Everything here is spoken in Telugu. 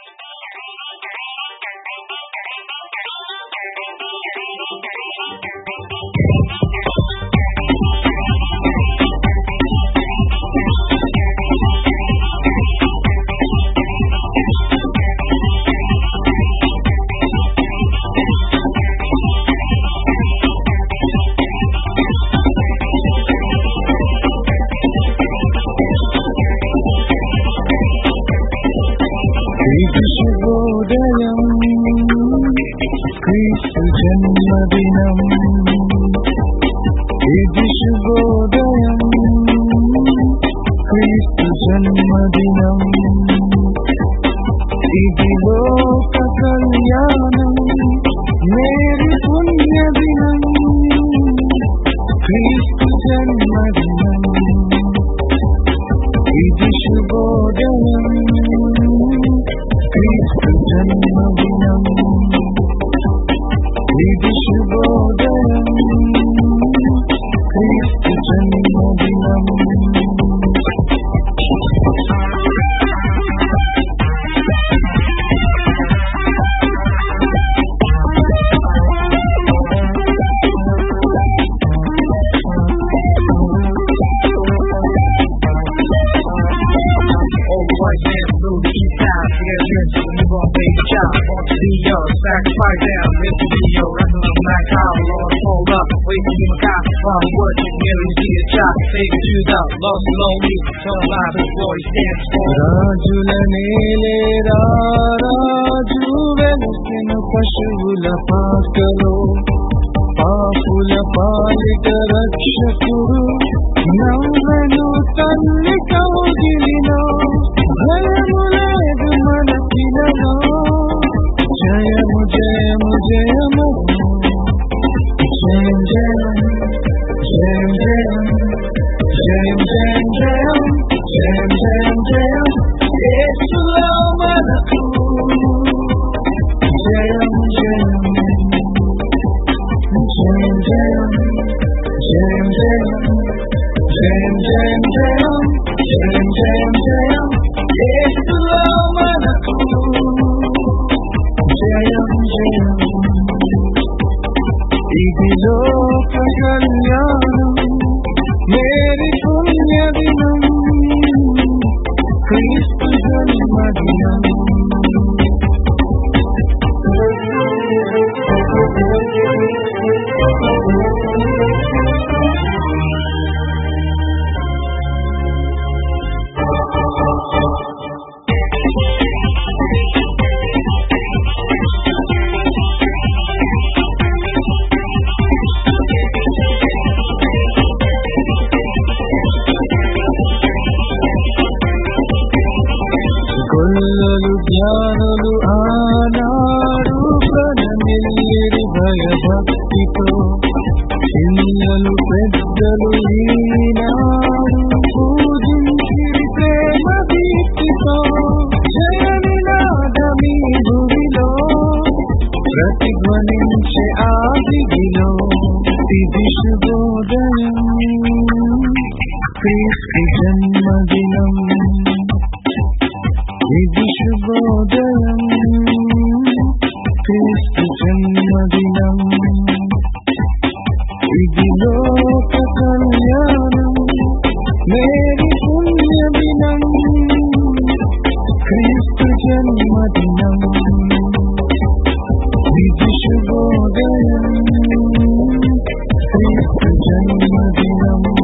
శుభోదయం క్రీస్తు జన్మదినం ఇది శుభోదయం క్రీస్తు జన్మదినం ఇది లోక కళ్యాణం మేరీ పుణ్యదినం క్రీస్తు జన్మదినం ఇది శుభోదయం క్రీస్తు జన్మదినం ఇది శుభోదయం క్రీస్తు జన్మదినం Sacrifice down, lift the video, wrestle them back out, Lord, hold up, wait for me, God, while I'm working, nearly see a shot, take it to the lost and lonely, turn alive before he stands for. రాజుల నేలేరా రాజు వెలసిన పశువుల పాకలో పాపుల పాలిట రక్షకుడు నవ్వను తల్లి కౌగిలిలో భయము లేదు మనకిలలో జయము జయము జయము జయం జయం జయం జయం జయం జయం జయం జయం జయం యేసులో మనకు జయం జయం జయం జయం జయం జయం జయం జయం జయం జయం జయం యేసులో మనకు జయం జయం ఇది లోక కళ్యాణం మేరీ పుణ్యదినం క్రీస్తు జన్మదినం గొల్లలు జ్ఞానులు ఆనాడు ప్రణమిల్లిరి భయభక్తితో చిన్నలు పెద్దలు ఈనాడు పూజించిరి ప్రేమ దీప్తితో జయ నినాదమీ భూమిలో ప్రతిధ్వనించే ఆదిలో ఇది శుభోదయం క్రీస్తు జన్మదినం ఇది శుభోదయం క్రీస్తు జన్మదినం ఇది లోక కళ్యాణం మేరీ పుణ్యదినం క్రీస్తు జన్మదినం ఇది శుభోదయం క్రీస్తు జన్మదినం